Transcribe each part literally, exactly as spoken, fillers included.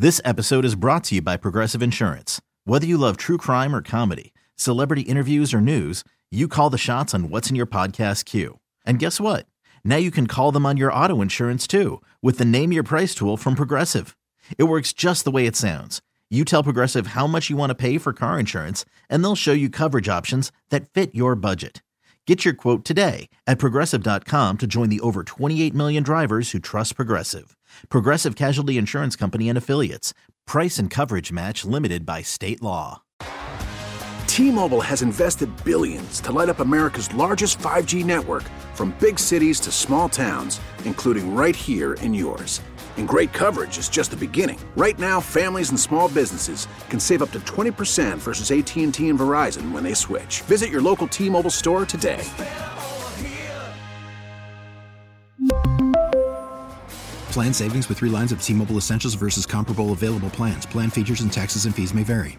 This episode is brought to you by Progressive Insurance. Whether you love true crime or comedy, celebrity interviews or news, you call the shots on what's in your podcast queue. And guess what? Now you can call them on your auto insurance too with the Name Your Price tool from Progressive. It works just the way it sounds. You tell Progressive how much you want to pay for car insurance, and they'll show you coverage options that fit your budget. Get your quote today at Progressive dot com to join the over twenty-eight million drivers who trust Progressive. Progressive Casualty Insurance Company and Affiliates. Price and coverage match limited by state law. T-Mobile has invested billions to light up America's largest five G network, from big cities to small towns, including right here in yours. And great coverage is just the beginning. Right now, families and small businesses can save up to twenty percent versus A T and T and Verizon when they switch. Visit your local T-Mobile store today. Plan savings with three lines of T-Mobile Essentials versus comparable available plans. Plan features and taxes and fees may vary.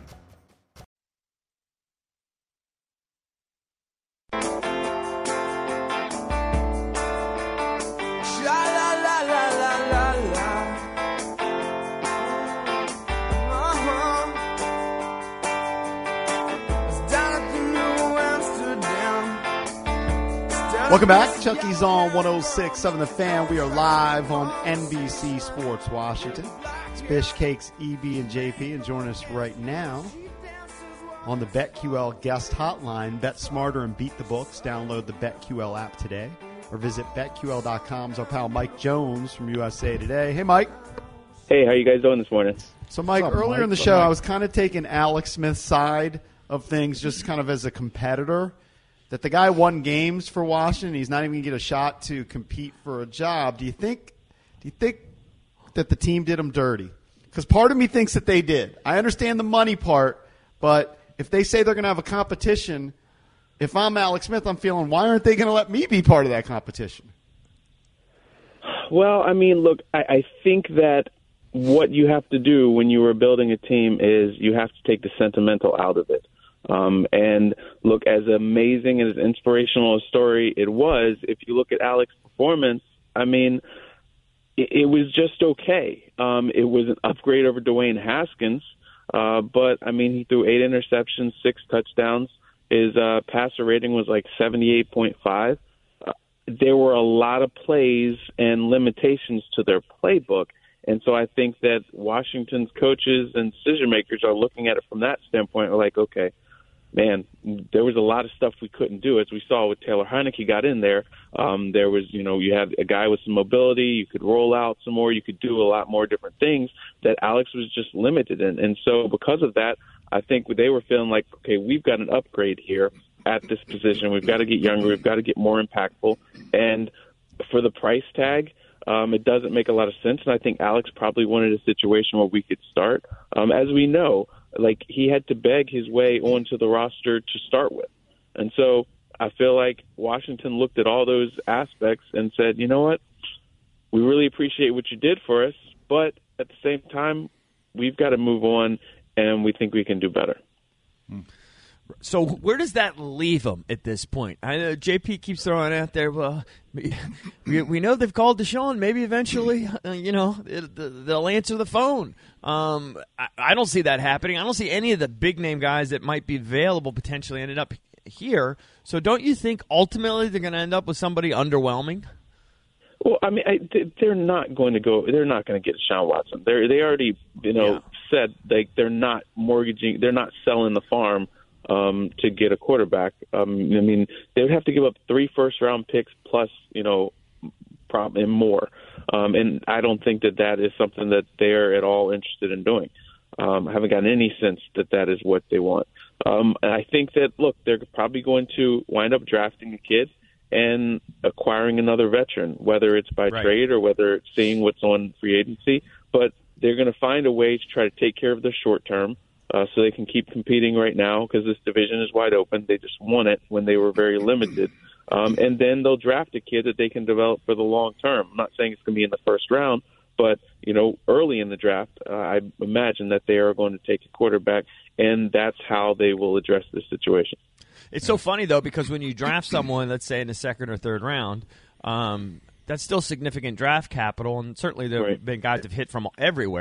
Welcome back. Chucky's on one oh six point seven The Fan. We are live on N B C Sports Washington. It's Fish Cakes, E B, and J P. And join us right now on the BetQL guest hotline. Bet smarter and beat the books. Download the BetQL app today or visit Bet Q L dot com. It's our pal Mike Jones from U S A Today. Hey, Mike. Hey, how you guys doing this morning? So, Mike, up, earlier Mike? in the show, I was kind of taking Alex Smith's side of things just kind of as a competitor. That the guy won games for Washington, he's not even going to get a shot to compete for a job. Do you think? Do you think that the team did him dirty? Because part of me thinks that they did. I understand the money part, but if they say they're going to have a competition, if I'm Alex Smith, I'm feeling, why aren't they going to let me be part of that competition? Well, I mean, look, I, I think that what you have to do when you are building a team is you have to take the sentimental out of it. Um, and look, as amazing and as inspirational a story it was, if you look at Alex's performance, I mean, it, it was just okay. Um, it was an upgrade over Dwayne Haskins, uh, but, I mean, he threw eight interceptions, six touchdowns. His uh, passer rating was like seventy-eight point five. Uh, there were a lot of plays and limitations to their playbook. And so I think that Washington's coaches and decision makers are looking at it from that standpoint. Are like, okay, man, there was a lot of stuff we couldn't do. As we saw with Taylor Heineke got in there, um, there was, you know, you had a guy with some mobility. You could roll out some more. You could do a lot more different things that Alex was just limited in. And so because of that, I think they were feeling like, okay, we've got an upgrade here at this position. We've got to get younger. We've got to get more impactful. And for the price tag, Um, it doesn't make a lot of sense, and I think Alex probably wanted a situation where we could start. Um, as we know, like he had to beg his way onto the roster to start with. And so I feel like Washington looked at all those aspects and said, you know what, we really appreciate what you did for us, but at the same time, we've got to move on, and we think we can do better. So where does that leave them at this point? I know J P keeps throwing out there, well, we, we know they've called Deshaun. Maybe eventually, uh, you know, it, they'll answer the phone. Um, I, I don't see that happening. I don't see any of the big-name guys that might be available potentially ended up here. So don't you think ultimately they're going to end up with somebody underwhelming? Well, I mean, I, they're not going to go. They're not going to get Deshaun Watson. They they already, you know, yeah. said like they're not mortgaging. They're not selling the farm um, to get a quarterback. Um, I mean, they would have to give up three first-round picks plus, you know, prob- and more. Um, and I don't think that that is something that they're at all interested in doing. Um, I haven't gotten any sense that that is what they want. Um, and I think that, look, they're probably going to wind up drafting a kid and acquiring another veteran, whether it's by right. trade or whether it's seeing what's on free agency. But they're going to find a way to try to take care of their short term uh, so they can keep competing right now because this division is wide open. They just won it when they were very limited. Um, and then they'll draft a kid that they can develop for the long term. I'm not saying it's going to be in the first round, but, you know, early in the draft, uh, I imagine that they are going to take a quarterback, and that's how they will address this situation. It's so funny, though, because when you draft someone, let's say in the second or third round, um, that's still significant draft capital, and certainly there have right. been guys that have hit from everywhere.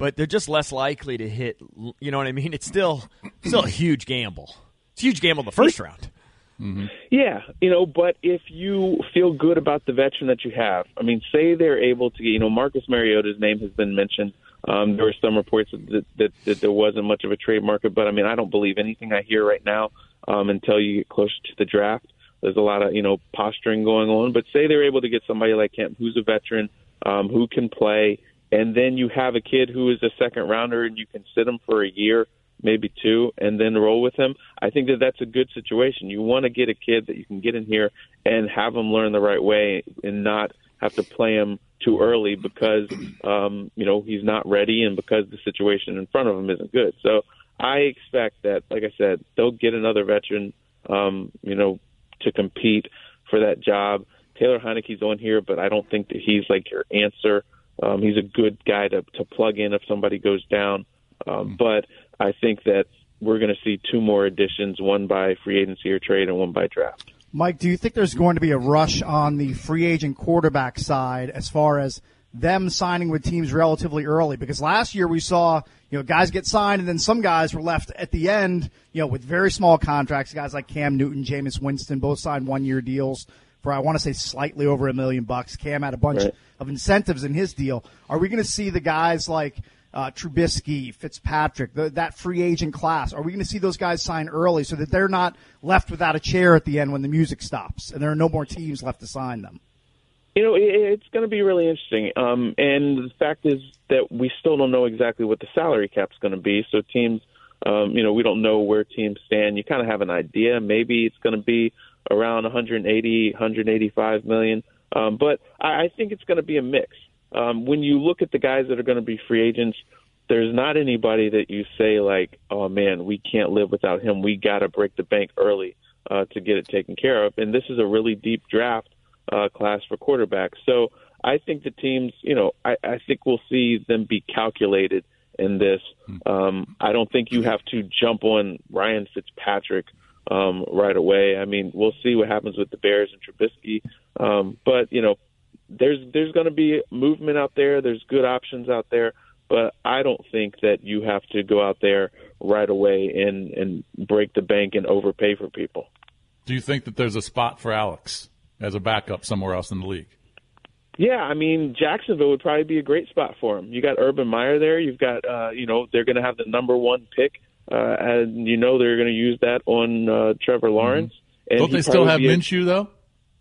but they're just less likely to hit. You know what I mean? It's still still a huge gamble. It's a huge gamble in the first round. Mm-hmm. Yeah, you know, but if you feel good about the veteran that you have, I mean, say they're able to, you know, Marcus Mariota's name has been mentioned. Um, there were some reports that, that, that there wasn't much of a trade market, but I mean, I don't believe anything I hear right now um, until you get closer to the draft. There's a lot of, you know, posturing going on, but say they're able to get somebody like him who's a veteran, um, who can play, and then you have a kid who is a second rounder and you can sit him for a year, maybe two, and then roll with him. I think that that's a good situation. You want to get a kid that you can get in here and have him learn the right way and not have to play him too early because, um, you know, he's not ready and because the situation in front of him isn't good. So I expect that, like I said, they'll get another veteran, um, you know, to compete for that job. Taylor Heineke's on here, but I don't think that he's like your answer. Um, he's a good guy to, to plug in if somebody goes down. Um, but I think that we're going to see two more additions, one by free agency or trade and one by draft. Mike, do you think there's going to be a rush on the free agent quarterback side as far as them signing with teams relatively early? Because last year we saw, you know, guys get signed and then some guys were left at the end, you know, with very small contracts. Guys like Cam Newton, Jameis Winston, both signed one-year deals for, I want to say, slightly over a million bucks. Cam had a bunch right. of incentives in his deal. Are we going to see the guys like Uh, Trubisky, Fitzpatrick, the, that free agent class, are we going to see those guys sign early so that they're not left without a chair at the end when the music stops and there are no more teams left to sign them? You know, it, it's going to be really interesting. Um, and the fact is that we still don't know exactly what the salary cap's going to be. So teams, um, you know, we don't know where teams stand. You kind of have an idea. Maybe it's going to be around one eighty, one eighty-five million. Um, but I, I think it's going to be a mix. Um, when you look at the guys that are going to be free agents, there's not anybody that you say like, oh, man, we can't live without him. We got to break the bank early uh, to get it taken care of. And this is a really deep draft uh, class for quarterbacks. So I think the teams, you know, I, I think we'll see them be calculated in this. Um, I don't think you have to jump on Ryan Fitzpatrick um, right away. I mean, we'll see what happens with the Bears and Trubisky. Um, but, you know, There's there's going to be movement out there. There's good options out there, but I don't think that you have to go out there right away and, and break the bank and overpay for people. Do you think that there's a spot for Alex as a backup somewhere else in the league? Yeah, I mean, Jacksonville would probably be a great spot for him. You got Urban Meyer there. You've got, uh, you know, they're going to have the number one pick, uh, and you know they're going to use that on uh, Trevor Lawrence. Mm-hmm. And don't they still have Minshew a, though?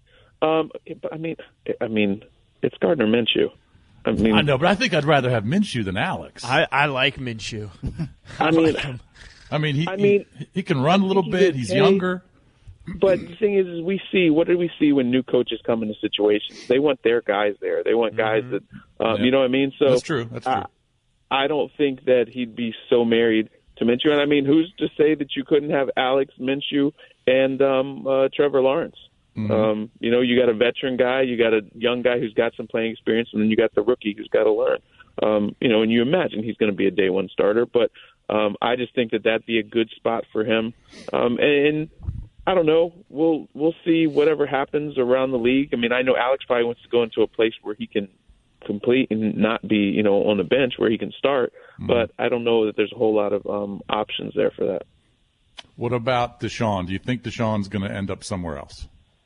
Um, I mean, I mean, it's Gardner Minshew. I mean, I know, but I think I'd rather have Minshew than Alex. I, I like Minshew. I, I mean, like I mean, he, I mean, he he can run a little bit. He's younger. But the thing is, is we see what do we see when new coaches come into situations? They want their guys there. They want guys mm-hmm. that, um, yeah. you know what I mean. So that's true. That's true. I, I don't think that he'd be so married to Minshew. And I mean, who's to say that you couldn't have Alex Minshew and um, uh, Trevor Lawrence? Mm-hmm. Um, you know, you got a veteran guy, you got a young guy who's got some playing experience, and then you got the rookie who's got to learn. Um, you know, and you imagine he's going to be a day one starter, but um, I just think that that'd be a good spot for him. Um, and, and I don't know, we'll we'll see whatever happens around the league. I mean, I know Alex probably wants to go into a place where he can complete and not be, you know, on the bench where he can start, mm-hmm. but I don't know that there's a whole lot of um, options there for that. What about Deshaun? Do you think Deshaun's going to end up somewhere else?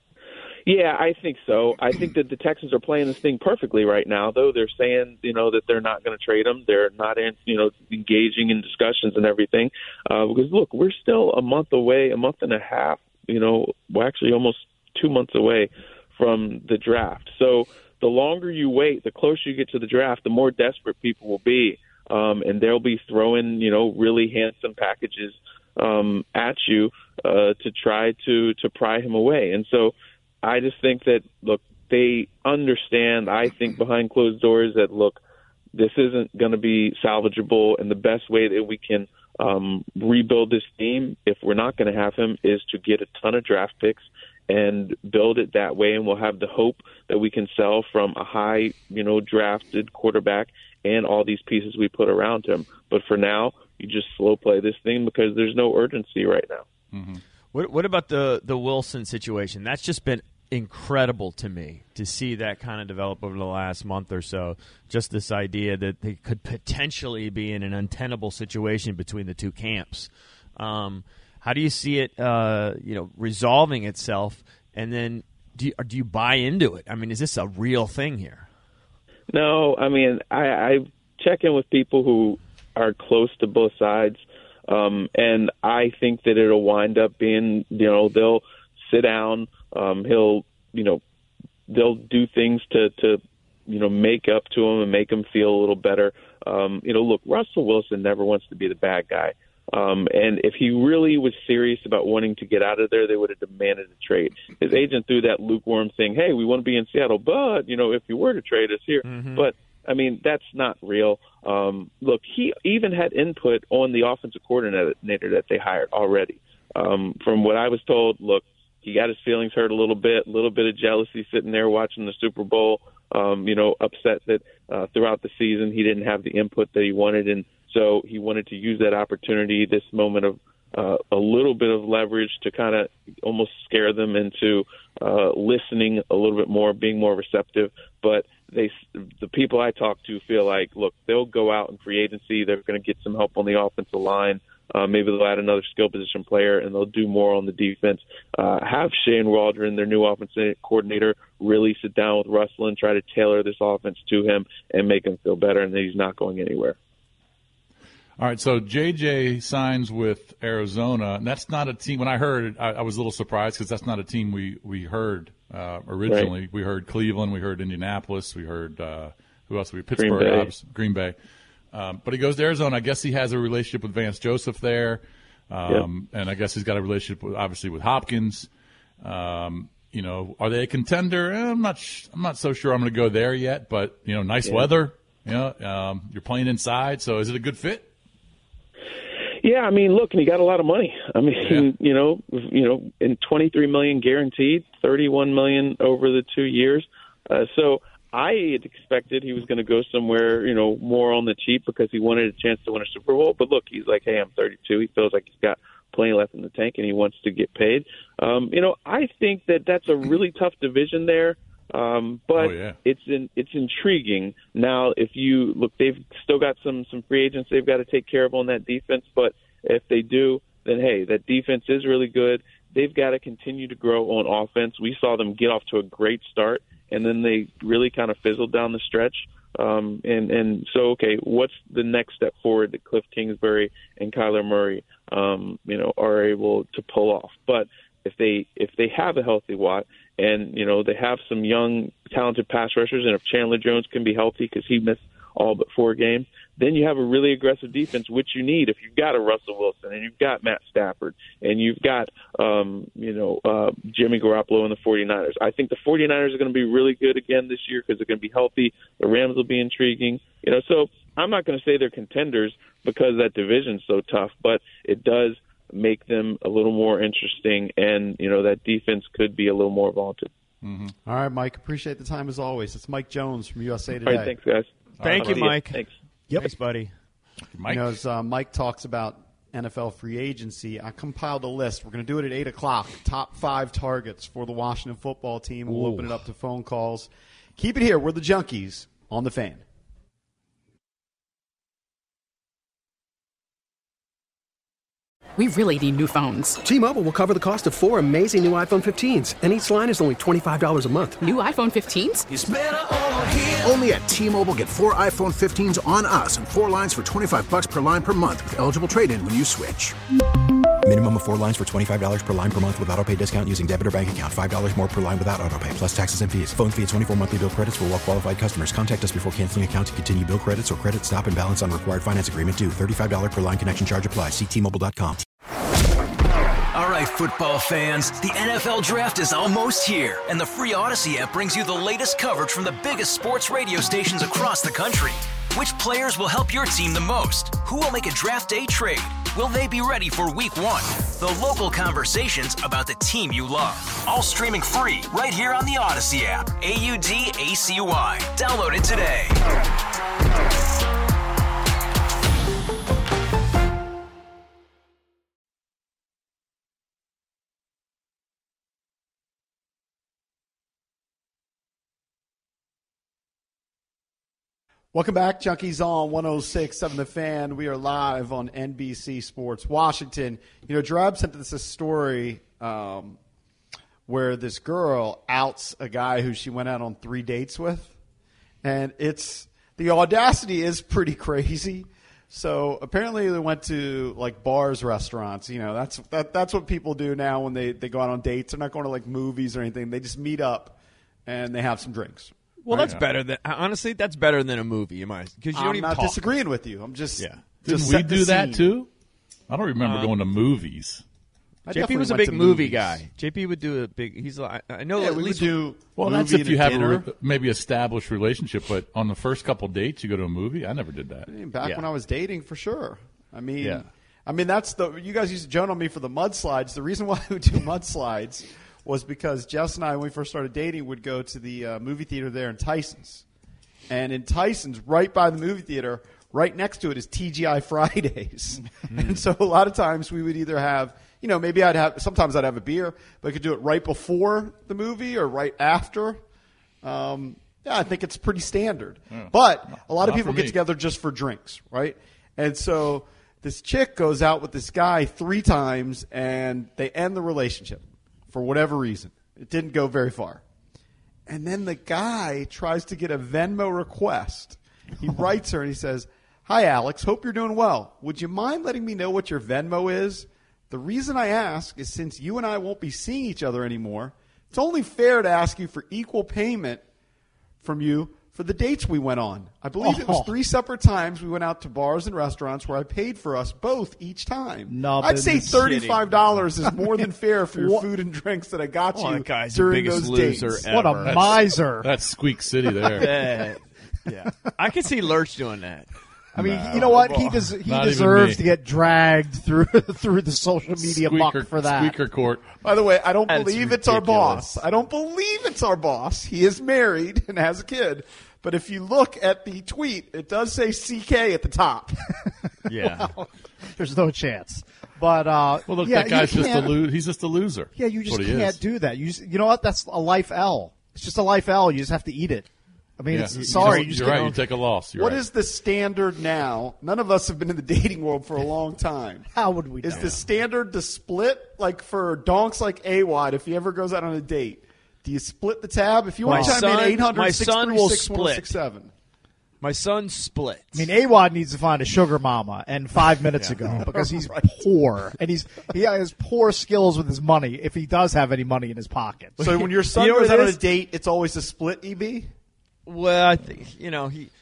Yeah, I think so. I think that the Texans are playing this thing perfectly right now, though. They're saying, you know, that they're not going to trade him. They're not, in, you know, engaging in discussions and everything. Uh, because, look, we're still a month away, a month and a half, you know, well, actually almost two months away from the draft. So the longer you wait, the closer you get to the draft, the more desperate people will be. Um, and they'll be throwing, you know, really handsome packages um, at you uh, to try to, to pry him away. And so I just think that, look, they understand, I think, behind closed doors that, look, this isn't going to be salvageable, and the best way that we can um, rebuild this team, if we're not going to have him, is to get a ton of draft picks and build it that way, and we'll have the hope that we can sell from a high, you know, drafted quarterback and all these pieces we put around him. But for now, you just slow play this thing because there's no urgency right now. Mm-hmm. What, what about the, the Wilson situation? That's just been incredible to me to see that kind of develop over the last month or so. Just this idea that they could potentially be in an untenable situation between the two camps. Um, how do you see it, uh, you know, resolving itself? And then do you, do you buy into it? I mean, is this a real thing here? No, I mean, I, I check in with people who are close to both sides, um, and I think that it'll wind up being, you know, they'll sit down. Um, he'll, you know, they'll do things to, to, you know, make up to him and make him feel a little better. Um, you know, look, Russell Wilson never wants to be the bad guy. Um, and if he really was serious about wanting to get out of there, they would have demanded a trade. His agent threw that lukewarm thing, hey, we want to be in Seattle, but, you know, if you were to trade us here. Mm-hmm. But, I mean, that's not real. Um, look, he even had input on the offensive coordinator that they hired already. Um, from what I was told, look, he got his feelings hurt a little bit, a little bit of jealousy sitting there watching the Super Bowl, um, you know, upset that uh, throughout the season he didn't have the input that he wanted. And so he wanted to use that opportunity, this moment of uh, a little bit of leverage to kind of almost scare them into uh, listening a little bit more, being more receptive. But they, the people I talk to feel like, look, they'll go out in free agency. They're going to get some help on the offensive line. Uh, maybe they'll add another skill position player, and they'll do more on the defense. Uh, have Shane Waldron, their new offensive coordinator, really sit down with Russell and try to tailor this offense to him and make him feel better, and that he's not going anywhere. All right, so J J signs with Arizona, and that's not a team. When I heard it, I, I was a little surprised because that's not a team we, we heard uh, originally. Right. We heard Cleveland, we heard Indianapolis, we heard uh, who else? We Pittsburgh, Green Bay. Obviously, Green Bay. Um, but he goes to Arizona. I guess he has a relationship with Vance Joseph there, um, yep. and I guess he's got a relationship, with, obviously, with Hopkins. Um, you know, are they a contender? Eh, I'm not. Sh- I'm not so sure. I'm going to go there yet. But you know, nice yeah. weather. You know, um, you're playing inside, so is it a good fit? Yeah, I mean, look, and he got a lot of money. I mean, yeah. you know, you know, in twenty-three million guaranteed, thirty-one million over the two years. Uh, so. I had expected he was going to go somewhere, you know, more on the cheap because he wanted a chance to win a Super Bowl. But look, he's like, hey, I'm thirty-two. He feels like he's got plenty left in the tank, and he wants to get paid. Um, you know, I think that that's a really tough division there. Um, but oh, yeah. it's in, it's intriguing. Now, if you look, they've still got some some free agents they've got to take care of on that defense. But if they do, then hey, that defense is really good. They've got to continue to grow on offense. We saw them get off to a great start, and then they really kind of fizzled down the stretch. Um, and, and so, okay, what's the next step forward that Cliff Kingsbury and Kyler Murray, um, you know, are able to pull off? But if they if they have a healthy Watt, and you know they have some young, talented pass rushers, and if Chandler Jones can be healthy because he missed all but four games, then you have a really aggressive defense, which you need if you've got a Russell Wilson and you've got Matt Stafford and you've got, um, you know, uh, Jimmy Garoppolo and the 49ers. I think the 49ers are going to be really good again this year because they're going to be healthy. The Rams will be intriguing. You know, so I'm not going to say they're contenders because that division's so tough, but it does make them a little more interesting, and, you know, that defense could be a little more vaunted. Mm-hmm. All right, Mike, appreciate the time as always. It's Mike Jones from U S A Today. All right, thanks, guys. Thank right, you, Mike. Thanks. Yep. Thanks, buddy. Mike. You know, as uh, Mike talks about N F L free agency, I compiled a list. We're going to do it at eight o'clock. Top five targets for the Washington football team. We'll Ooh. open it up to phone calls. Keep it here. We're the Junkies on the Fan. We really need new phones. T-Mobile will cover the cost of four amazing new iPhone fifteens, and each line is only twenty-five dollars a month. New iPhone fifteens? It's better over here. Only at T-Mobile, get four iPhone fifteens on us and four lines for twenty-five dollars per line per month with eligible trade-in when you switch. Minimum of four lines for twenty-five dollars per line per month with autopay discount using debit or bank account. five dollars more per line without autopay, plus taxes and fees. Phone fee at twenty-four monthly bill credits for well-qualified customers. Contact us before canceling account to continue bill credits or credit stop and balance on required finance agreement due. thirty-five dollars per line connection charge applies. See T Mobile dot com. All right, football fans, the N F L Draft is almost here, and the free Odyssey app brings you the latest coverage from the biggest sports radio stations across the country. Which players will help your team the most? Who will make a draft day trade? Will they be ready for week one? The local conversations about the team you love. All streaming free right here on the Odyssey app. A U D A C Y. Download it today. Welcome back, Junkies on one oh six point seven The Fan. We are live on N B C Sports Washington. You know, Drab sent us a story um, where this girl outs a guy who she went out on three dates with. And it's the audacity is pretty crazy. So apparently they went to like bars, restaurants. You know, that's that, that's what people do now when they, they go out on dates. They're not going to like movies or anything. They just meet up and they have some drinks. Well, that's better than honestly. That's better than a movie, am I? Because you don't I'm even not talk. disagreeing with you. I'm just Yeah. Didn't just we set the do that scene. too? I don't remember Um, going to movies. I J P definitely was a went big to movie movies. guy. J P would do a big. He's like I know Yeah, at we least would do. Well, movie that's if and you a have a dinner. re- maybe established relationship, but on the first couple dates, you go to a movie. I never did that. I mean, back Yeah. when I was dating, for sure. I mean, Yeah. I mean that's the you guys used to joke on me for the mudslides. The reason why we would do mudslides was because Jess and I, when we first started dating, would go to the uh, movie theater there in Tyson's, and in Tyson's, right by the movie theater, right next to it is T G I Fridays, and so a lot of times we would either have. You know, maybe I'd have. Sometimes I'd have a beer, but I could do it right before the movie or right after. Um, yeah, I think it's pretty standard. Yeah. But a lot of Not people for get me. together just for drinks, right? And so this chick goes out with this guy three times, and they end the relationship for whatever reason. It didn't go very far. And then the guy tries to get a Venmo request. He writes her and he says, "Hi, Alex. Hope you're doing well. Would you mind letting me know what your Venmo is? The reason I ask is since you and I won't be seeing each other anymore, it's only fair to ask you for equal payment from you for the dates we went on. I believe it was Oh. three separate times we went out to bars and restaurants where I paid for us both each time. No, I'd say business. thirty-five dollars is more than fair for your What? food and drinks that I got Oh, you that guy's the during biggest those loser dates. ever. What a That's- miser. That's Squeak City there. Yeah. yeah. I could see Lurch doing that. I mean, No. you know what? He does. He Not even deserves me. to get dragged through through the social media Squeaker, muck for that. Squeaker court. By the way, I don't That's believe it's our ridiculous. boss. I don't believe it's our boss. He is married and has a kid. But if you look at the tweet, it does say C K at the top. Yeah. There's no chance. But uh, Well, look, yeah, that guy's you just a can't- lo- he's just a loser. Yeah, you That's just what he can't is. do that. You just, you know what? That's a life L. It's just a life L. You just have to eat it. I mean, Yeah. it's, You sorry. just- You just you're right. can't- You take a loss. You're What right. is the standard now? None of us have been in the dating world for a long time. How would we? Is know? the standard to split, like for donks like A-Wad, if he ever goes out on a date, do you split the tab? If you want My to chime in, son- eight hundred, my six son three will six, one oh six seven. My son split. I mean, A-Wad needs to find a sugar mama, and five minutes ago because he's poor and he's he has poor skills with his money. If he does have any money in his pocket, So when your son You know goes what it out on a is? date, it's always a split, E B? Well, I think you know he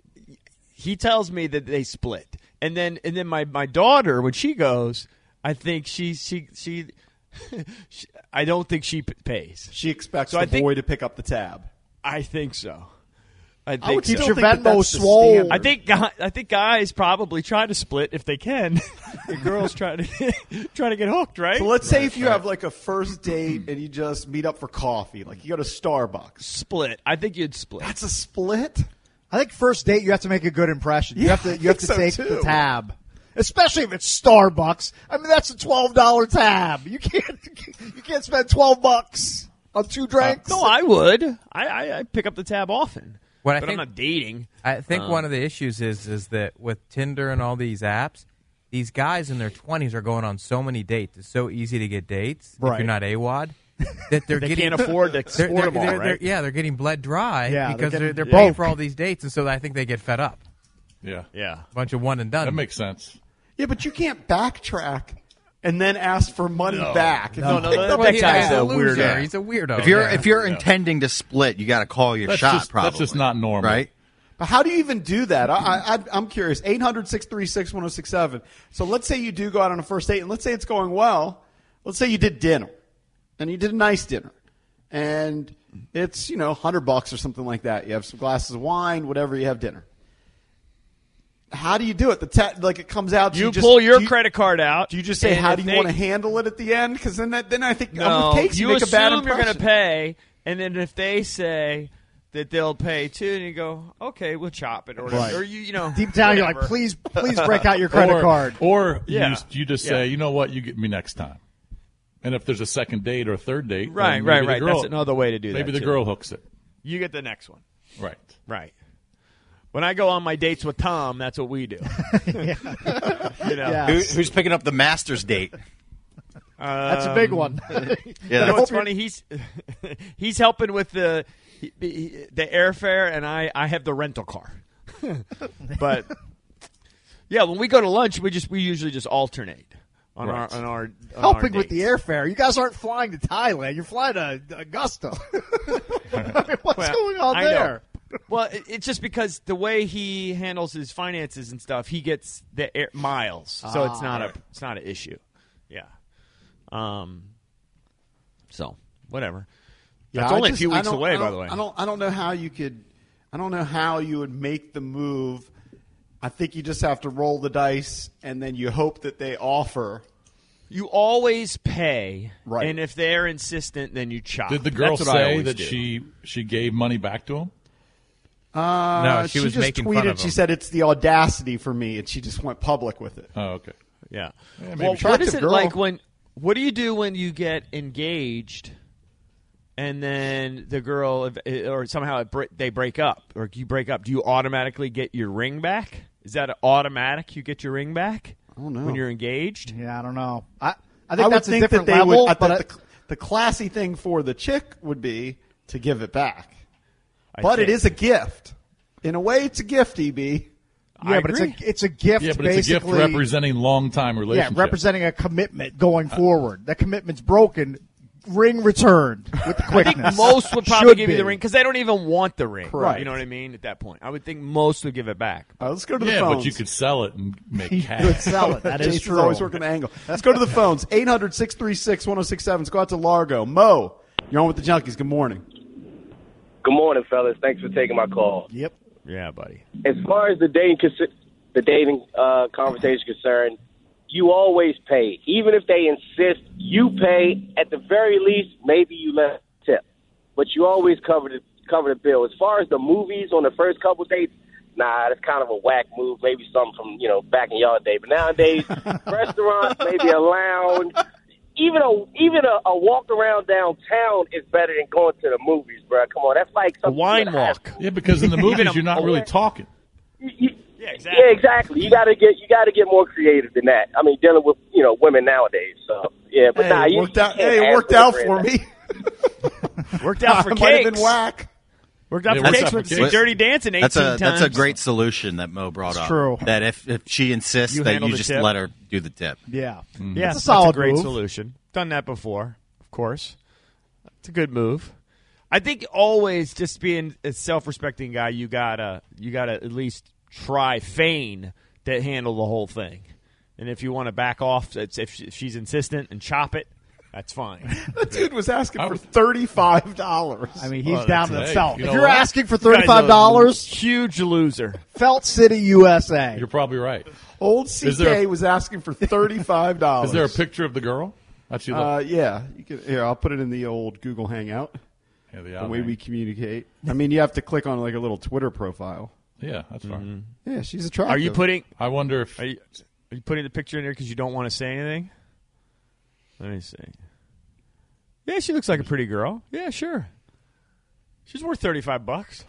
he tells me that they split, and then and then my, my daughter when she goes, I think she she she, she I don't think she p- pays. She expects So the I think- boy to pick up the tab. I think so. I think I would so. keep still your think that Venmo that's the swole. standard. I think guy, I think guys probably try to split if they can. The girls try to try to get hooked, right? So let's say if you have like a first date and you just meet up for coffee, like you go to Starbucks. Split. I think you'd split. That's a split? I think first date you have to make a good impression. You Yeah, have to you I have to think take so, the too. tab, especially if it's Starbucks. I mean, that's a twelve dollar tab. You can't you can't spend twelve bucks on two drinks. no, I would. I, I I pick up the tab often. What I but think- I'm not dating. I think Um, one of the issues is is that with Tinder and all these apps, these guys in their twenties are going on so many dates. It's so easy to get dates if Right. you're not A-Wad. That they're They getting can't afford to they're, export they're- them all, they're- right? they're- yeah, they're getting bled dry Yeah, they're because they're, getting they're paying broke. for all these dates, and so I think they get fed up. Yeah. Yeah. A bunch of one and done. That makes sense. Yeah, but you can't backtrack and then ask for money back. If No, you no, picked that- up Well, that the yeah, guy's he's tab. a a loser. weirdo. He's a weirdo. If you're yeah. if you're intending to split, you got to call your That's shot. just, probably that's just not normal. right. But how do you even do that? I, I, I- I'm curious. eight hundred, six three six, one oh six seven. So let's say you do go out on a first date, and let's say it's going well. Let's say you did dinner, and you did a nice dinner, and it's, you know, one hundred bucks or something like that. You have some glasses of wine, whatever, you have dinner. How do you do it? The ta- like it comes out. do You, you just, pull your do you, credit card out. Do you just say and how if do you they- want to handle it at the end? Because then that, then I think No, um, with cakes you, you make a bad assume you're impression. going to pay, and then if they say that they'll pay too, and you go, okay, we'll chop it, or whatever. Right. Or you, you know, Deep down, you're like, whatever. please, please break out your credit or, card. Or Yeah. you, you just Yeah. say, you know what, you get me next time. And if there's a second date or a third date, then Right, maybe right, the right. girl- That's another way to do that. Maybe the too. girl hooks it. You get the next one. Right. Right. When I go on my dates with Tom, that's what we do. you know? Yeah. Who, who's picking up the master's date? That's a big one. Um, yeah, you know what's funny? He's he's helping with the the airfare, and I, I have the rental car. But yeah, when we go to lunch, we just we usually just alternate on Right. our on our on Helping our with the airfare. You guys aren't flying to Thailand. You're flying to Augusta. I mean, what's Well, going on I know. there? Well, it, it's just because the way he handles his finances and stuff, he gets the air, miles, so Ah. it's not a it's not an issue. Yeah. Um. So whatever. Yeah, That's I only just- a few I weeks don't- away, I by don't- the way. I don't. I don't know how you could. I don't know how you would make the move. I think you just have to roll the dice, and then you hope that they offer. You always pay, Right. and if they're insistent, then you chop. Did the girl That's what I say always that do. she she gave money back to him? Uh, No, she was just making tweeted, fun of She him. said it's the audacity for me, and she just went public with it. Oh, okay. Yeah. Yeah, maybe well, she- what is it Attractive girl. like when? What do you do when you get engaged, and then the girl, or somehow it bre- they break up, or you break up? Do you automatically get your ring back? Is that automatic? You get your ring back? I don't know. When you're engaged? Yeah, I don't know. I I think would that's a think different that they level. would. I but think the, the classy thing for the chick would be to give it back, I but it think. is a gift. In a way, it's a gift, E B. yeah, I but agree. it's a it's a gift. Yeah, but it's a gift basically, representing long-time yeah, relationship. representing a commitment going forward. That commitment's broken. Ring returned with the I quickness. think most would probably Should give you the be. ring because they don't even want the ring. Correct. You know what I mean? At that point, I would think most would give it back. All right, let's go to the Yeah, phones. but you could sell it and make You cash. could sell it. That is Jason's true. always working the angle. Let's go to the phones. eight hundred, six three six, one oh six seven. Let's go out to Largo. Mo, you're on with the Junkies. Good morning. Good morning, fellas. Thanks for taking my call. Yep. Yeah, buddy. As far as the dating consi- the dating uh, conversation is concerned, you always pay. Even if they insist, you pay. At the very least, maybe you let a tip. But you always cover the, cover the bill. As far as the movies on the first couple dates, nah, that's kind of a whack move. Maybe something from, you know, back in y'all day. But nowadays, restaurants, maybe a lounge, even a even a, a walk around downtown is better than going to the movies, bro. Come on, that's like A something wine you gotta have. walk. Yeah, because in the movies you're not really talking. Yeah, exactly. Yeah, exactly. You got to get you got to get more creative than that. I mean, dealing with you know women nowadays. So yeah, but Hey, nah, it you worked you out. can't Hey, it ask worked a out friend for that. me. Worked out for It might have cakes. been whack. Worked out Yeah, for worked cakes. out Went for to see cakes. Dirty Dancing eighteen That's a times. that's a great solution that Mo brought It's up. true. That if, if she insists You that handle you the just tip. let her do the tip. Yeah. Yeah, That's a solid great move. solution. Done that before, of course. It's a good move. I think always just being a self-respecting guy, you gotta you gotta at least try feign to handle the whole thing. And if you want to back off, it's, if she- if she's insistent and chop it, that's fine. That dude was asking for thirty-five dollars. I mean, he's Well, down to that's- the hey, felt. you If know you're what? asking for Guy's a thirty-five dollars, huge loser. Felt City, U S A. You're probably right. Old C K Is there a- was asking for thirty-five dollars. Is there a picture of the girl? Actually, look. Uh, yeah. You can, here, I'll put it in the old Google Hangout. yeah, the The outhang. way we communicate. I mean, you have to click on like a little Twitter profile. Yeah, that's fine. Yeah, she's attractive. Are you putting I wonder if are you, are you putting the picture in there because you don't want to say anything? Let me see. Yeah, she looks like a pretty girl. Yeah, sure. She's worth thirty-five bucks.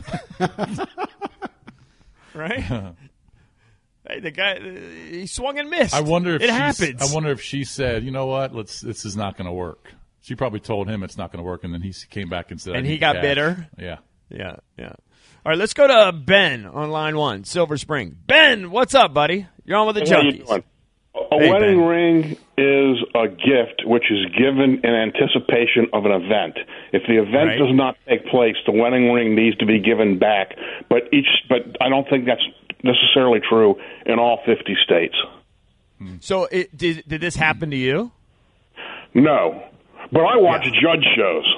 Right? Hey, the guy, uh, he swung and missed. I wonder if it she's- happens. I wonder if she said, "You know what? Let's. This is not going to work." She probably told him it's not going to work, and then he came back and said, And I he need got cash. bitter? Yeah. Yeah, yeah. All right, let's go to Ben on line one, Silver Spring. Ben, what's up, buddy? You're on with the How you Junkies. doing? A Hey, wedding Ben. ring is a gift which is given in anticipation of an event. If the event Right. does not take place, the wedding ring needs to be given back. But each, but I don't think that's necessarily true in all fifty states. So, it, did did this happen to you? No, but I watch judge shows.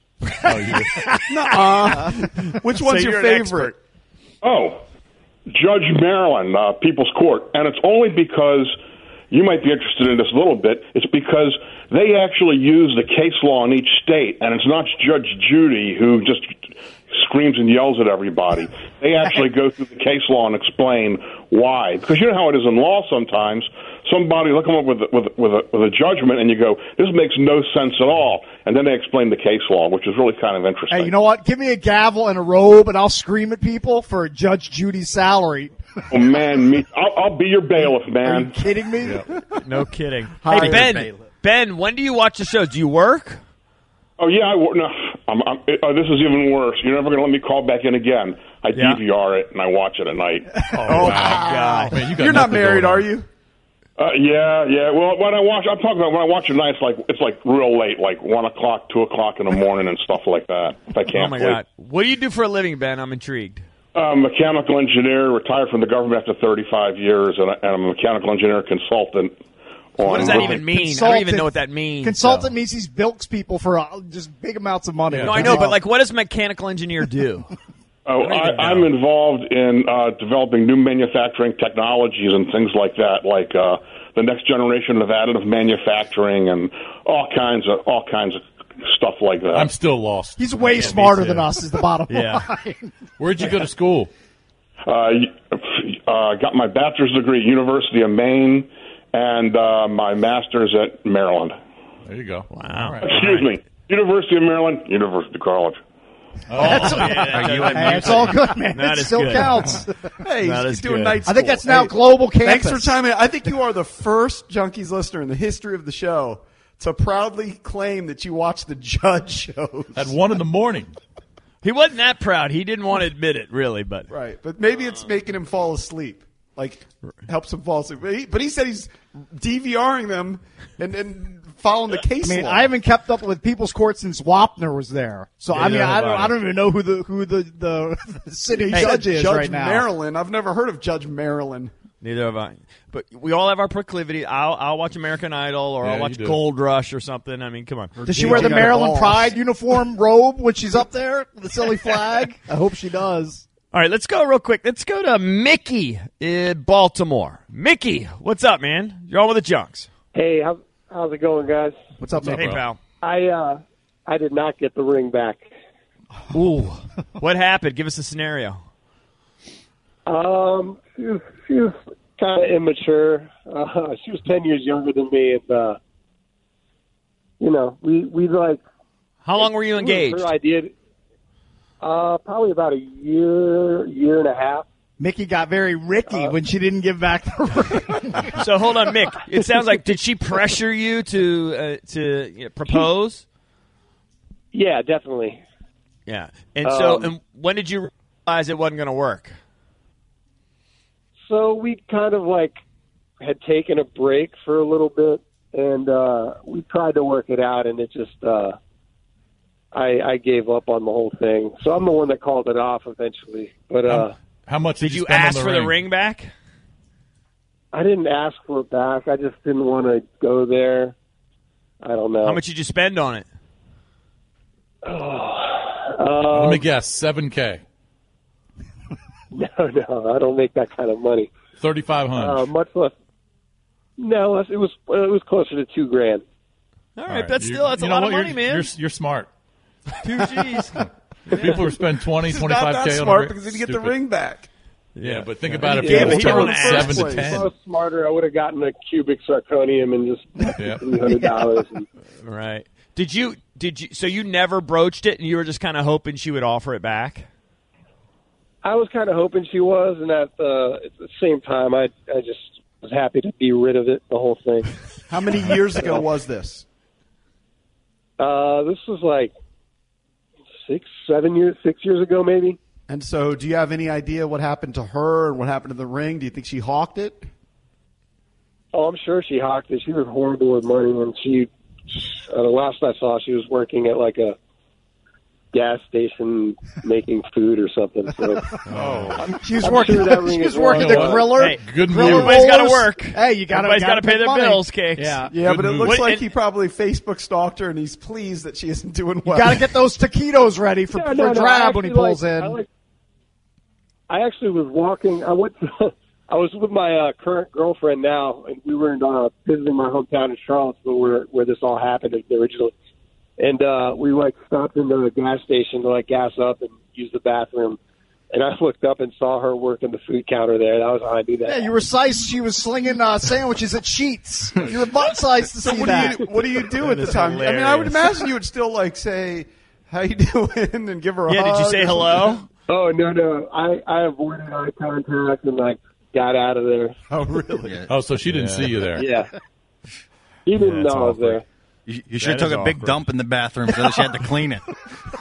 Nuh-uh. Which So one's you're your an favorite? expert. Oh, Judge Maryland, uh, People's Court. And it's only because, you might be interested in this a little bit, it's because they actually use the case law in each state, and it's not Judge Judy who just screams and yells at everybody. They actually go through the case law and explain why. Because you know how it is in law sometimes. somebody will come up with a, with a, with a with a judgment, and you go, "This makes no sense at all," and then they explain the case law, which is really kind of interesting. Hey, you know what? Give me a gavel and a robe, and I'll scream at people for Judge Judy's salary. Oh man, me, I'll, I'll be your bailiff, man. Are you kidding me? Yeah. No kidding. Hi, Hey Ben, Ben, when do you watch the shows? Do you work? Oh yeah, I, no, I'm, I'm, oh, this is even worse. You're never going to let me call back in again. I Yeah. D V R it and I watch it at night. Oh, my God. Man, you got You're not nothing married, going on. are you? Uh, yeah, yeah. Well, when I watch, I'm talking about when I watch at night. It's like it's like real late, like one o'clock, two o'clock in the morning, and stuff like that. If I can't Oh my sleep. God! What do you do for a living, Ben? I'm intrigued. Uh, mechanical engineer, retired from the government after thirty-five years, and, I, and I'm a mechanical engineer consultant. On What does that even mean? I don't even know what that means. Consultant means he bilks people for uh, just big amounts of money. No, I know, but like, what does a mechanical engineer do? Oh, I, I'm involved in uh, developing new manufacturing technologies and things like that, like uh, the next generation of additive manufacturing and all kinds of all kinds of stuff like that. I'm still lost. He's way Yeah, smarter me too. than us. Is the bottom Yeah. line. Where'd you go to school? Uh, uh, got my bachelor's degree at University of Maine and uh, my master's at Maryland. There you go. Wow. Excuse me, University of Maryland, University College. Oh, That's, yeah, hey, you and it's all good, man. That It is still good. counts. Hey, That he's is doing good. night school. I think that's now Hey, global campus. Thanks for chiming in. I think you are the first Junkies listener in the history of the show to proudly claim that you watch the Judge shows. At one in the morning. He wasn't that proud. He didn't want to admit it, really, but Right, but maybe it's making him fall asleep. Like, helps him fall asleep. But he, but he said he's DVRing them and, and following the case I mean, law. I haven't kept up with People's Court since Wapner was there. So Yeah, I mean, yeah, I don't, about I it. don't even know who the who the the city He said judge is Judge right now. Maryland. I've never heard of Judge Maryland. neither have I. But we all have our proclivity. I'll, I'll watch American Idol or Yeah, I'll you watch do. Gold Rush or something. I mean, come on. Does she wear the Got Maryland balls. Pride uniform robe when she's up there with the silly flag? I hope she does. All right, let's go real quick. Let's go to Mickey in Baltimore. Mickey, what's up, man? You're on with the Junks. Hey, how, how's it going, guys? What's up, What's up, Hey, bro? pal. I uh, I did not get the ring back. Ooh, what happened? Give us a scenario. Um, she was, she was kind of immature. Uh, she was ten years younger than me, and uh, you know, we we like. How long were you it was engaged? Her idea. Uh, probably about a year, year and a half. Mickey got very Ricky when she didn't give back the ring. So hold on, Mick. It sounds like did she pressure you to uh, to you know, propose? Yeah, definitely. Yeah. And so, Um, and when did you realize it wasn't going to work? So we kind of like had taken a break for a little bit, and uh, we tried to work it out, and it just. Uh, I, I gave up on the whole thing. So I'm the one that called it off eventually. But uh, How much did, Did you spend on ask the for ring? the ring back? I didn't ask for it back. I just didn't want to go there. I don't know. How much did you spend on it? Uh, Let me guess, seven K. no, no, I don't make that kind of money. thirty-five hundred. Uh, much less. No, it was it was closer to two grand. All All right, right, that's you- still that's you a know lot what? of money, you're, man. You're, you're smart. Two G's. People who spend twenty, He's not twenty-five that K on a smart ring. because he didn't get the Stupid. ring back. Yeah, but think about it. Yeah, If but he people didn't spend ask. seven to If I ten. was smarter, I would have gotten a cubic zirconium and just Yeah. three hundred dollars. Right. Did you did you so you never broached it and you were just kind of hoping she would offer it back? I was kind of hoping she was, and at the, at the same time, I I just was happy to be rid of it, the whole thing. How many years ago was this? Uh, this was like six, seven years, six years ago, maybe. And so, do you have any idea what happened to her and what happened to the ring? Do you think she hawked it? Oh, I'm sure she hawked it. She was horrible with money, and she, uh, the last I saw, she was working at like a gas station making food or something. So, Oh. She was I'm working. sure that ring she was is working wrong. the griller. Hey, Good griller move. Everybody's got to rollers. work. Hey, you got to Everybody's got to pay their money. bills, Cakes. Yeah, Yeah, Good but it move. looks What- like and- he probably Facebook stalked her, and he's pleased that she isn't doing well. got to get those taquitos ready for, Yeah, for no, no, drab I when he actually, pulls like, in. I, like, I actually was walking. I went. To, I was with my uh, current girlfriend now, and we were in, uh, visiting my hometown in Charlottesville, where where this all happened originally. And uh, we like stopped into a gas station to like gas up and use the bathroom. And I looked up and saw her working the food counter there. That was how I knew that. Yeah, you were sized. She was slinging uh, sandwiches at Sheets. You were butt sized to so see what that. Do you, what do you do at the time? Hilarious. I mean, I would imagine you would still like say, "How you doing?" and give her a yeah, hug. did you say hello? Oh, no, no. I, I avoided eye contact and, like, got out of there. Oh, really? Oh, so she didn't Yeah. see you there. Yeah. He didn't Yeah, know that's I was awkward. there. You, you should have That took is a big awkward. dump in the bathroom so that she had to clean it.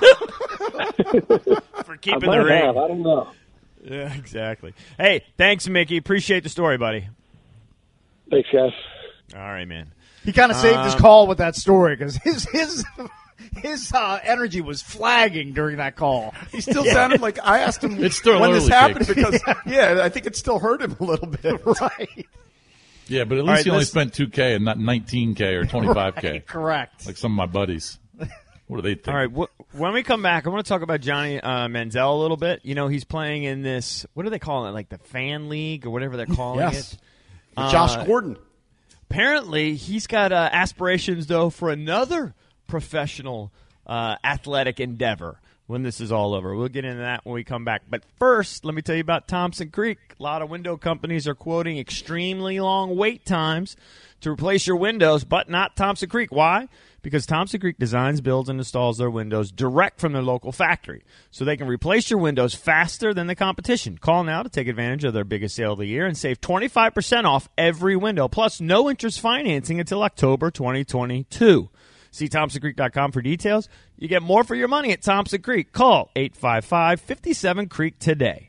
For I keeping might the ring. have. I don't know. Yeah, exactly. Hey, thanks, Mickey. Appreciate the story, buddy. Thanks, guys. All right, man. He kind of saved his Um, call with that story because his his his uh, energy was flagging during that call. He still sounded like I asked him It's still when this early happened kicks. because yeah, I think it still hurt him a little bit. Right. Yeah, but at least right, he only let's- spent two K and not nineteen K or twenty-five K. Right, correct. Like some of my buddies. What do they think? All right, wh- when we come back, I want to talk about Johnny uh, Manziel a little bit. You know, he's playing in this, what do they call it, like the fan league or whatever they're calling Yes. it? With Josh Uh, Gordon. Apparently, he's got uh, aspirations, though, for another professional uh, athletic endeavor when this is all over. We'll get into that when we come back. But first, let me tell you about Thompson Creek. A lot of window companies are quoting extremely long wait times to replace your windows, but not Thompson Creek. Why? Because Thompson Creek designs, builds, and installs their windows direct from their local factory, so they can replace your windows faster than the competition. Call now to take advantage of their biggest sale of the year and save twenty-five percent off every window, plus no interest financing until October twenty twenty-two. See Thompson Creek dot com for details. You get more for your money at Thompson Creek. Call eight five five, five seven, Creek today.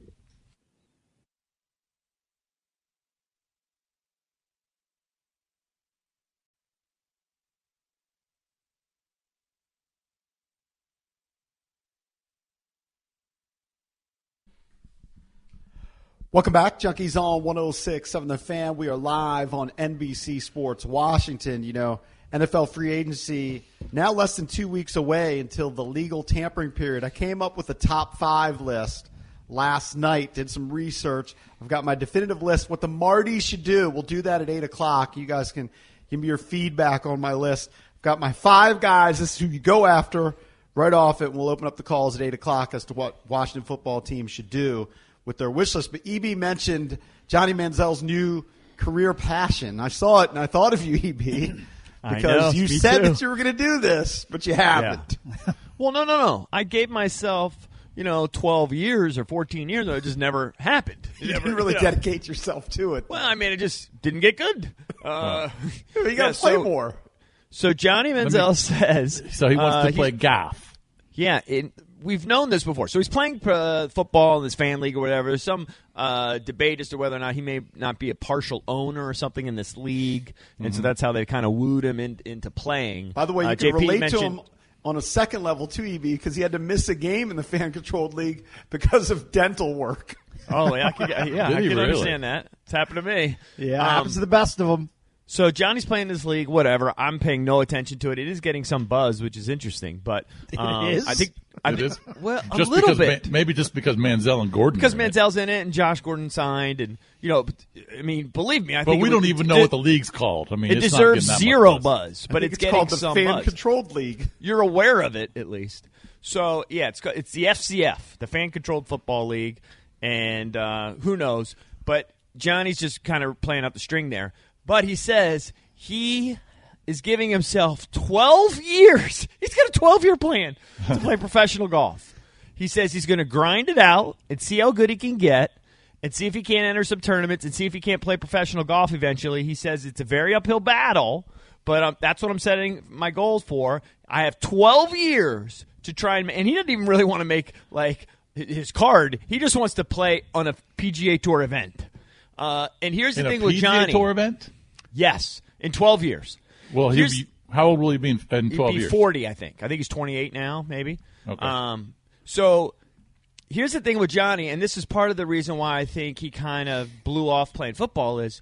Welcome back, Junkies on one oh six point seven The Fan. We are live on N B C Sports Washington. You know, N F L free agency now less than two weeks away until the legal tampering period. I came up with a top five list last night, did some research. I've got my definitive list, what the Marty should do. We'll do that at eight o'clock. You guys can give me your feedback on my list. I've got my five guys. This is who you go after right off it, and we'll open up the calls at eight o'clock as to what Washington football team should do with their wish list. But E B mentioned Johnny Manziel's new career passion. I saw it, and I thought of you, E B, I because know, you me said too. that you were going to do this, but you haven't. Yeah. Well, no, no, no. I gave myself, you know, twelve years or fourteen years, and it just never happened. It You never, didn't really you know. dedicate yourself to it. Well, I mean, it just didn't get good. Uh, you got to yeah, play so- more. So Johnny Manziel me- says. So he wants uh, to play he's- golf. Yeah, it, we've known this before. So he's playing uh, football in this fan league or whatever. There's some uh, debate as to whether or not he may not be a partial owner or something in this league, and so that's how they kind of wooed him in, into playing. By the way, you uh, can J P relate mentioned, to him on a second level, too, E B, because he had to miss a game in the fan-controlled league because of dental work. Oh, yeah, I can, yeah, Did I he can really? understand that. It's happened to me. Yeah, Um, happens to the best of them. So Johnny's playing this league, whatever. I'm paying no attention to it. It is getting some buzz, which is interesting. But um, is? I think I It think, is? well a Just little because bit. Ma- maybe just because Manziel and Gordon. Because are in it. Manziel's in it and Josh Gordon signed, and you know, I mean, believe me, I But think we it don't would- even know it, what the league's called. I mean, it it's not deserves getting that much zero buzz. buzz, I but think it's, getting called the some buzz. fan-controlled league. You're aware of it at least. So yeah, it's it's the F C F, the Fan Controlled Football League, and uh, who knows? But Johnny's just kind of playing up the string there. But he says he is giving himself twelve years. He's got a twelve-year plan to play professional golf. He says he's going to grind it out and see how good he can get and see if he can't enter some tournaments and see if he can't play professional golf eventually. He says it's a very uphill battle, but um, that's what I'm setting my goals for. I have twelve years to try and – and he doesn't even really want to make, like, his card. He just wants to play on a P G A Tour event. Uh, and here's the In a thing with P G A Johnny. Tour event? Yes, in twelve years. Well, he'll Here's- be, how old will he be in, in twelve He'd be years? forty, I think. I think he's twenty-eight now, maybe. Okay. Um, so here's the thing with Johnny, and this is part of the reason why I think he kind of blew off playing football is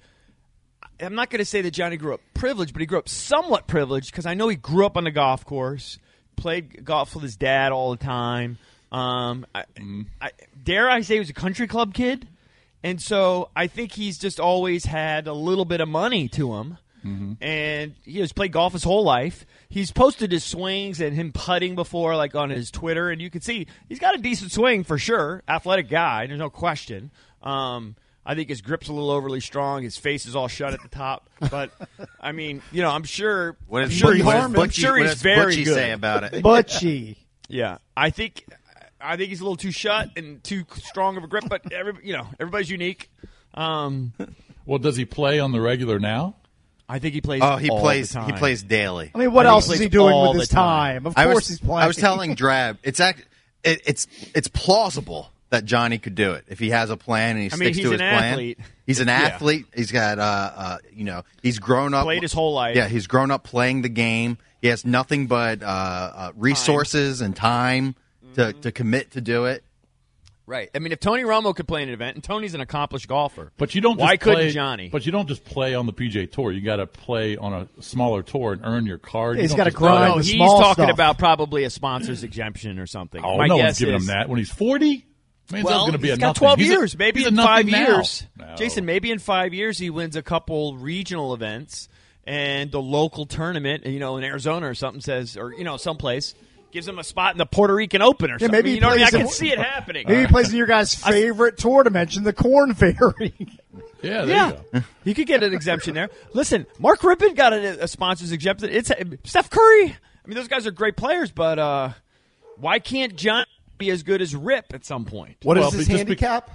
I'm not going to say that Johnny grew up privileged, but he grew up somewhat privileged because I know he grew up on the golf course, played golf with his dad all the time. Um, I, Mm-hmm. I, dare I say he was a country club kid? And so I think he's just always had a little bit of money to him. Mm-hmm. and he has played golf his whole life. He's posted his swings and him putting before, like on his Twitter, and you can see he's got a decent swing for sure. Athletic guy, there's no question. Um, I think his grip's a little overly strong. His face is all shut at the top. But I mean, you know, I'm sure. What I'm does sure he's, Butchie- I'm sure what he's does very Butchie good. say about it? Butchie. Yeah, I think. I think he's a little too shut and too strong of a grip, but every, you know, everybody's unique. Um, well, does he play on the regular now? I think he plays. Oh, he all plays. the time. He plays daily. I mean, what I think else he is he plays doing all with his the time. time? Of I course was, he's playing. I was telling Drab, it's act, it, it's it's plausible that Johnny could do it if he has a plan and he I sticks mean, he's to his an plan. athlete. He's an Yeah. athlete. He's got uh, uh you know he's grown up Played his whole life. Yeah, he's grown up playing the game. He has nothing but uh, uh, resources and time to, Mm-hmm. to commit to do it. Right. I mean, if Tony Romo could play an event, and Tony's an accomplished golfer, But you don't. Why just play, couldn't Johnny? But you don't just play on the P G A Tour. You got to play on a smaller tour and earn your card. You He's don't gotta just grind play- no, the he's small talking stuff. about probably a sponsor's exemption or something. Oh, My no guess one's giving is, him that when he's forty. Man's well, going to be he's a got nothing. twelve He's a- years. maybe he's a in nothing five now. years, No. Jason. Maybe in five years he wins a couple regional events, and the local tournament, you know, in Arizona or something says, or you know, someplace gives him a spot in the Puerto Rican Open or Yeah, something. maybe you he know what I mean? I plays can in- see it happening. Maybe he plays in your guys' favorite tour dimension, the Corn Ferry. Yeah, there Yeah, you go. you could get an exemption there. Listen, Mark Rippon got a, a sponsor's exemption. It's Steph Curry. I mean, those guys are great players, but uh, why can't John be as good as Rip at some point? What is Well, his just be- handicap?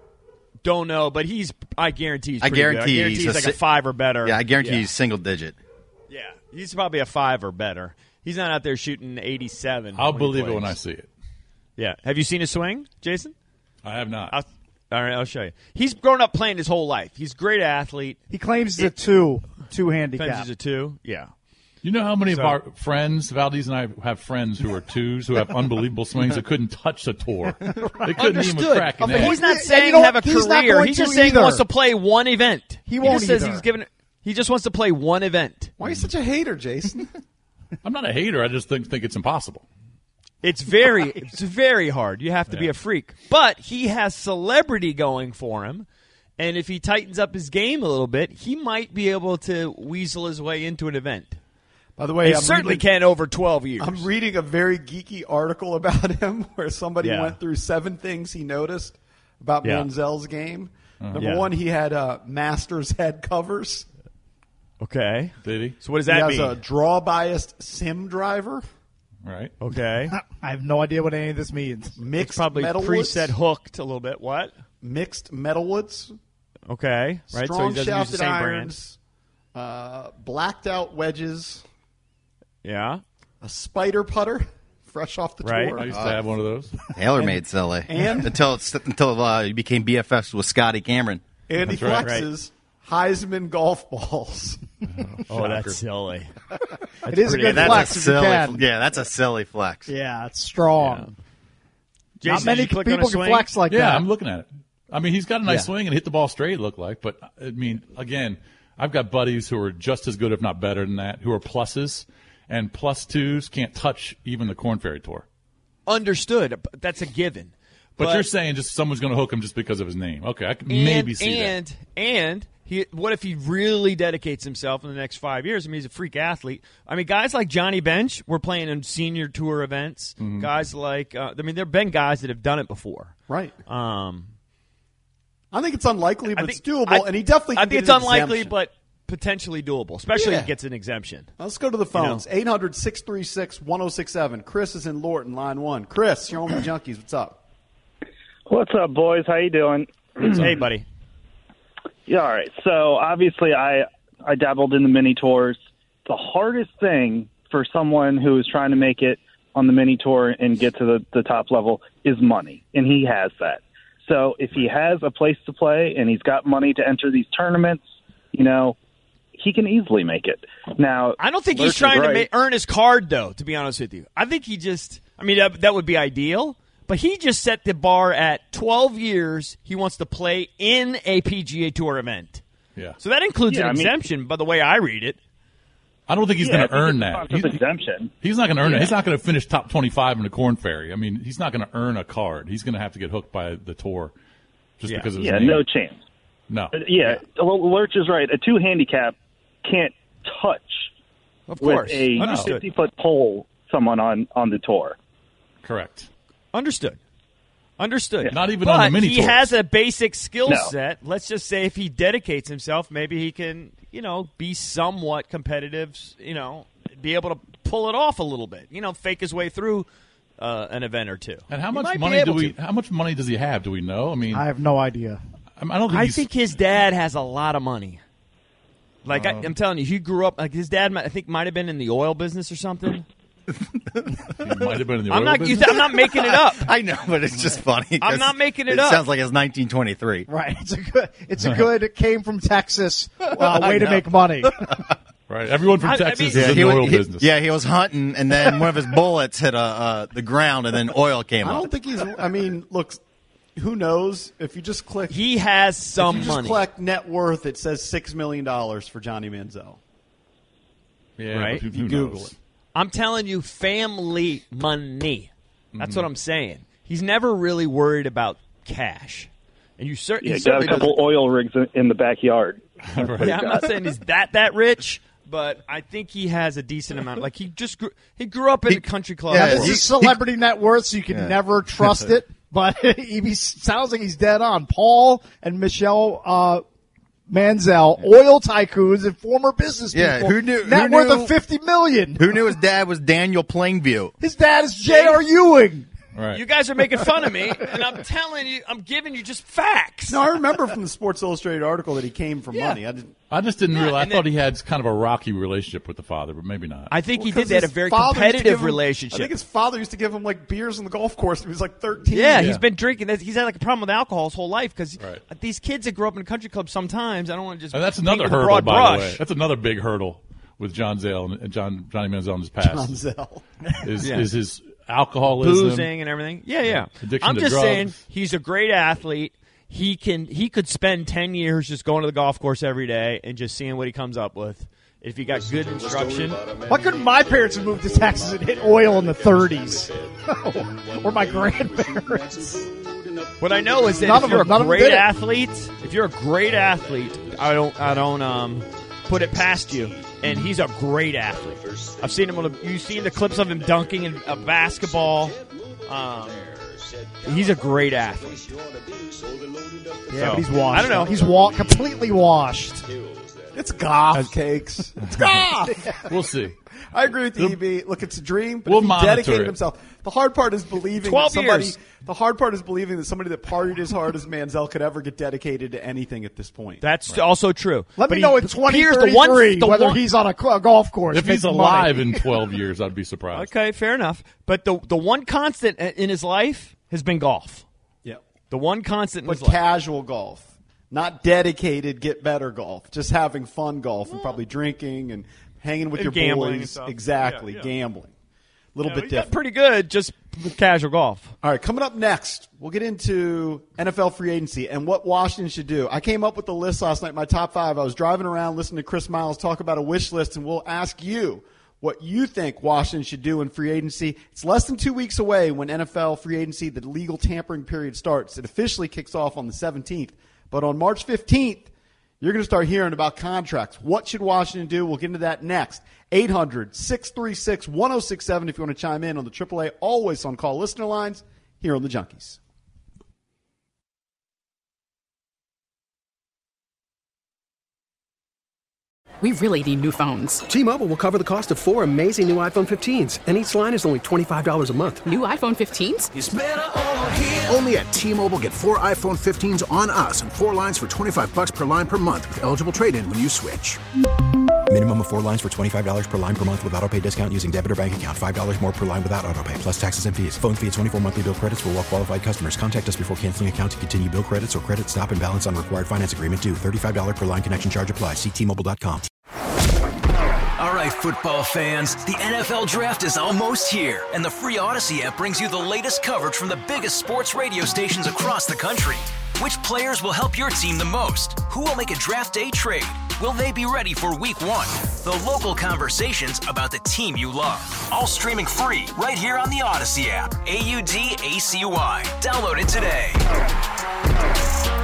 Don't know, but he's. I guarantee. He's I pretty good. guarantee, I guarantee he's, he's like si- a five or better. Yeah, I guarantee yeah. he's single digit. Yeah, he's probably a five or better. He's not out there shooting eighty-seven. I'll when he believe it plays. when I see it. Yeah. Have you seen his swing, Jason? I have not. I'll, all right, I'll show you. He's grown up playing his whole life. He's a great athlete. He claims he's a two, two Defense handicap. is a two. Yeah. You know how many So- of our friends, Valdez and I, have friends who are twos who have unbelievable swings that couldn't touch the tour. They couldn't even Understood. crack an But egg. he's not And saying you know have a what? He's not career. going He's to just saying either. he wants to play one event. He won't just says either. he's given. He just wants to play one event. Why are you such a hater, Jason? I'm not a hater. I just think think it's impossible. It's very, it's very hard. You have to be Yeah. a freak. But he has celebrity going for him, and if he tightens up his game a little bit, he might be able to weasel his way into an event. By the way, He I'm certainly reading, can over twelve years. I'm reading a very geeky article about him where somebody Yeah. went through seven things he noticed about Yeah. Manziel's game. Number Yeah. one, he had uh, Masters head covers. Okay. Did he? So what does He that has mean? a draw biased sim driver, Right. Okay. I have no idea what any of this means. It's mixed probably metal preset woods, hooked a little bit. What? mixed metal woods, Okay. Right. so strong he doesn't use the shafted same brand. irons, uh, blacked out wedges, Yeah. a spider putter, fresh off the Right. tour. I used to have one of those. TaylorMade silly. and- until it's, until uh, you became B F Fs with Scotty Cameron. And he That's right. flexes Heisman golf balls. Oh, that's silly. It is a pretty- good That's flex a if you silly. can. Yeah, that's a silly flex. Yeah, it's strong. Jason, Not did many you click on people a can swing? flex like Yeah, that. I'm looking at it. I mean, he's got a nice Yeah. swing and hit the ball straight, it looked like. But, I mean, again, I've got buddies who are just as good, if not better than that, who are pluses. And plus twos can't touch even the Corn Ferry Tour. Understood. but That's a given. But, you're saying just someone's going to hook him just because of his name. Okay, I can and, maybe see and, that. And he, what if he really dedicates himself in the next five years? I mean, he's a freak athlete. I mean, guys like Johnny Bench were playing in senior tour events. Mm-hmm. Guys like, uh, I mean, there have been guys that have done it before. Right. Um, I think it's unlikely, but I it's think- doable, I- and he definitely. I can think get it's an unlikely, exemption. but potentially doable, especially Yeah. if he gets an exemption. Let's go to the phones. You know? eight hundred, six three six, one oh six seven. Chris is in Lorton, line one. Chris, you're on the Junkies. What's up? What's up, boys? How you doing? Hey, buddy. Yeah, all right. So obviously, I I dabbled in the mini tours. The hardest thing for someone who is trying to make it on the mini tour and get to the, the top level is money, and he has that. So if he has a place to play and he's got money to enter these tournaments, you know, he can easily make it. Now, I don't think Lurch he's is trying to right. ma- earn his card, though, to be honest with you. I think he just, I mean, that, that would be ideal, but he just set the bar at twelve years. He wants to play in a P G A Tour event. Yeah. So that includes Yeah, an I mean- exemption, by the way I read it. I don't think he's Yeah, going I to think earn it's that. not just He's, exemption. he's not going to earn Yeah. it. He's not going to finish top twenty-five in the Corn Ferry. I mean, he's not going to earn a card. He's going to have to get hooked by the tour just Yeah. because of his Yeah, name. no chance. No. Uh, Yeah, well, Lurch is right. A two handicap can't touch of with course. a Understood. fifty-foot pole someone on, on the tour. Correct. Understood. Understood. Yeah. Not even but on the mini he tours. has a basic skill No. set. Let's just say if he dedicates himself, maybe he can, you know, be somewhat competitive, you know, be able to pull it off a little bit, you know, fake his way through uh, an event or two. And how He much might be money do able we? to. How much money does he have? Do we know? I mean, I have no idea. I, mean, I don't think. I he's, think his dad has a lot of money. Like I, Um, I'm telling you, he grew up like his dad. might- I think might have been in the oil business or something. he might have been in the oil I'm not. You, business. I'm not making it up. I know, but it's just funny. I'm 'cause not making it it up. sounds like it's nineteen twenty-three. Right. It's a good. It's a good. Came from Texas. Uh, way to know. make money. Right. Everyone from I- I Texas mean- is Yeah, in he the was, oil he- business. yeah, he was hunting, and then one of his bullets hit uh, uh, the ground, and then oil came I up. don't think he's. I mean, look, who knows? If you just click, He has if some you just money. click net worth, it says six million dollars for Johnny Manziel. Yeah, Right. but who, If you who Google knows? it. I'm telling you, family money. That's Mm-hmm. what I'm saying. He's never really worried about cash, and you cer- Yeah, he got certainly a couple doesn't- oil rigs in- in the backyard. Right. Yeah, I'm not saying he's that that rich, but I think he has a decent amount. Like he just grew, he grew up in He- a country club. yeah, This he- is celebrity net worth, so you can Yeah. never trust it. But he he sounds like he's dead on. Paul and Michelle uh, Manziel, oil tycoons and former business Yeah, people. who knew- Net who worth knew- of fifty million. Who knew his dad was Daniel Plainview? His dad is J R. Ewing. Right. You guys are making fun of me, and I'm telling you, I'm giving you just facts. No, I remember from the Sports Illustrated article that he came from Yeah. money. I didn't. I just didn't Yeah, realize. I and thought then- he had kind of a rocky relationship with the father, but maybe not. I think he Well, did. They had a 'cause very his father used to competitive give him- relationship. I think his father used to give him like beers on the golf course when he was like thirteen. Yeah, Yeah. he's been drinking. He's had like a problem with alcohol his whole life because Right. these kids that grew up in a country club sometimes, I don't want to just And that's paint another with a hurdle, broad by brush. the way. That's another big hurdle with John Zale and John Johnny Manziel in his past. John Zell. Is, Yeah. is his alcoholism, boozing and everything. Yeah, yeah. Addiction I'm to just drugs. saying he's a great athlete. He can he could spend ten years just going to the golf course every day and just seeing what he comes up with. If he got good instruction. Why couldn't my parents have moved to Texas and hit oil in the thirties? Or my grandparents? What I know is that None if of you're them- none a of them great did it. athlete, if you're a great athlete, I don't I don't um put it past you. And he's a great athlete. I've seen him on a, you've seen the clips of him dunking in a basketball. Um, he's a great athlete. Yeah, So, but he's washed. I don't know. He's wa- completely washed. It's golf, cakes. It's golf. We'll see. I agree with you, E B. Look, it's a dream, but We'll if he monitor dedicated it. himself. The hard part is believing twelve that somebody. years. The hard part is believing that somebody that partied as hard as Manziel could ever get dedicated to anything at this point. That's also true. Let But me he- know in twenty here's the one- thirty-three the whether one- he's on a cl- golf course. If he's making alive money. in twelve years, I'd be surprised. Okay, fair enough. But the the one constant in his life has been golf. Yeah. The one constant in But his life. casual golf. Not dedicated, get better golf. Just having fun golf and probably drinking and hanging with And your gambling and boys. stuff. Exactly, Yeah, yeah. gambling. A little Yeah, bit he got different. pretty good just with casual golf. All right, coming up next, we'll get into N F L free agency and what Washington should do. I came up with the list last night, my top five. I was driving around listening to Chris Miles talk about a wish list, and we'll ask you what you think Washington should do in free agency. It's less than two weeks away when N F L free agency, the legal tampering period starts. It officially kicks off on the seventeenth. But on March fifteenth, you're going to start hearing about contracts. What should Washington do? We'll get into that next. eight hundred, six three six, one oh six seven if you want to chime in on the triple A Always On Call listener lines here on the Junkies. We really need new phones. T-Mobile will cover the cost of four amazing new iPhone fifteens, and each line is only twenty-five dollars a month. New iPhone fifteens? Only at T-Mobile, get four iPhone fifteens on us and four lines for twenty-five bucks per line per month with eligible trade-in when you switch. Minimum of four lines for twenty-five dollars per line per month with autopay discount using debit or bank account. five dollars more per line without autopay, plus taxes and fees. Phone fee at twenty-four monthly bill credits for well-qualified customers. Contact us before canceling account to continue bill credits or credit stop and balance on required finance agreement due. thirty-five dollars per line connection charge applies. See T Mobile dot com. All right, football fans, the N F L Draft is almost here, and the free Odyssey app brings you the latest coverage from the biggest sports radio stations across the country. Which players will help your team the most? Who will make a draft day trade? Will they be ready for week one? The local conversations about the team you love. All streaming free right here on the Odyssey app. A U D A C Y. Download it today.